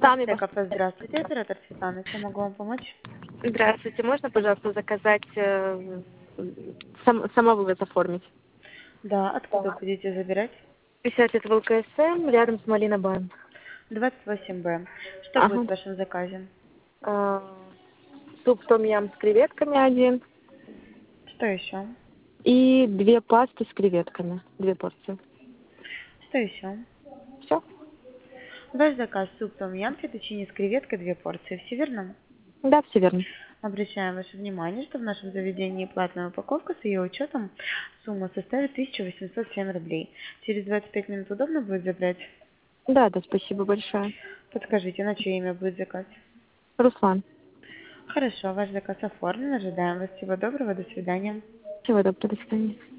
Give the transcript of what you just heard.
Сами Кафе, здравствуйте, оператор Светлана, чем могу вам помочь? Здравствуйте, можно, пожалуйста, заказать, самовывоз оформить? Да, откуда будете забирать? 50 это ВЛКСМ, рядом с Малина Бан. 28Б. Что будет Ага. в вашем заказе? Суп том-ям с креветками один Что еще? и 2 пасты с креветками, 2 порции. Что еще? Все? Ваш заказ суп том ям, фетучини с креветкой, 2 порции. Все верно? Да, все верно. Обращаем ваше внимание, что в нашем заведении платная упаковка с ее учетом сумма составит 1807 рублей. Через 25 минут удобно будет забрать? Да, спасибо большое. Подскажите, на чье имя будет заказ? Руслан, Хорошо, ваш заказ оформлен. Ожидаем вас. Всего доброго. До свидания. всего доброго, до свидания.